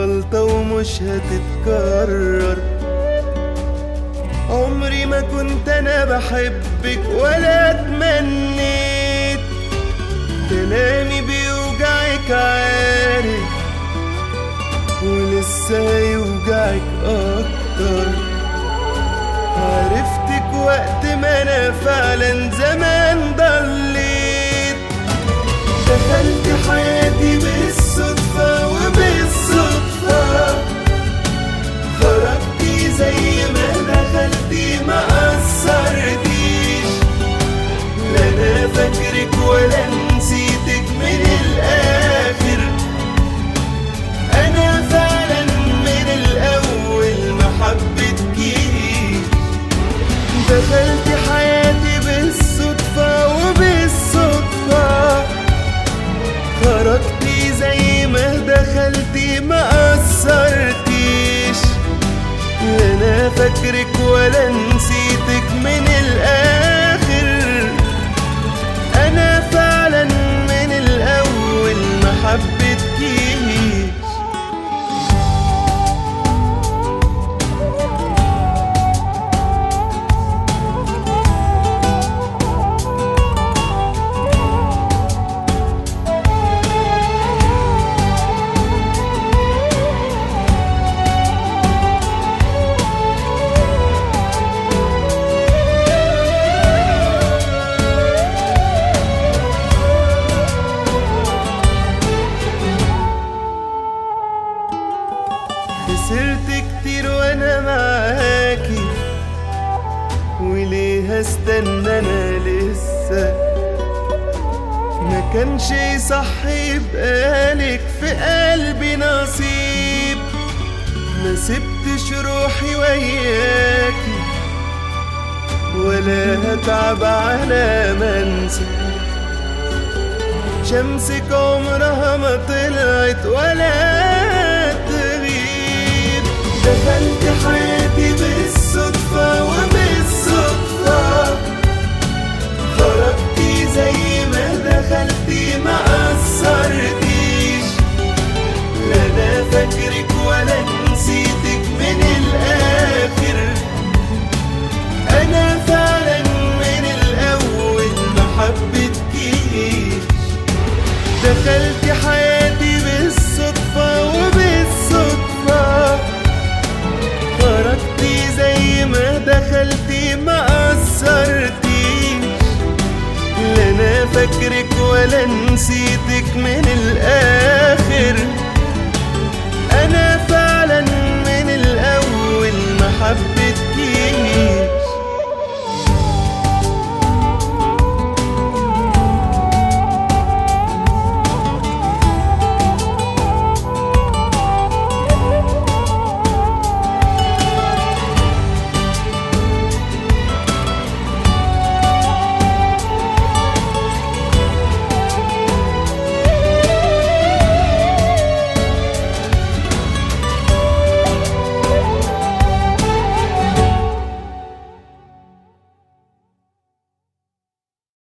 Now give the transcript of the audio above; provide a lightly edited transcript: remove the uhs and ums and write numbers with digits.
غلطة ومش هتتكرر. عمري ما كنت انا بحبك ولا اتمنيت، كلامي بيوجعك عارف ولسه هيوجعك اكتر. عرفتك وقت ما انا فعلا زمان ضليت، دخلت حياتي بالصدفة وبالصدفة خرجتي زي ما دخلتي ما قصرتيش. لا انا فاكرك ولا نسيتك من الاخر، انا فعلا من الاول ما حبيتكيش. دخلت حياتي بالصدفة وبالصدفة خرجتي زي ما دخلتي ما قصرتيش. لا انا فاكرك ولا نسيتك من الاخر، انا فعلا من الاول ما حبيتكيش. خسرت كتير وانا معاكي، وليه هستنى انا لسه؟ ما كانش يصح يبقالك في قلبي نصيب. ما سبتش روحي وياكي ولا هتعب على منسى. شمسك عمرها ما طلعت ولا تغيب. دخلت حياتي بالصدفة وبالصدفة خرجتي زي ما دخلتي ما قصرتيش. لا انا فاكرك ولا نسيتك من الاخر، انا فعلا من الاول ما حبيتكيش. دخلت حياتي بالصدفة وبالصدفة خرجتي زي ما دخلتي ما قصرتيش. لا انا فاكرك ولا نسيتك من الاخر،